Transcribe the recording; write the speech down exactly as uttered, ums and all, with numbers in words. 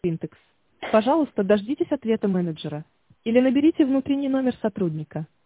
Интекс. Пожалуйста, дождитесь ответа менеджера. Или наберите внутренний номер сотрудника.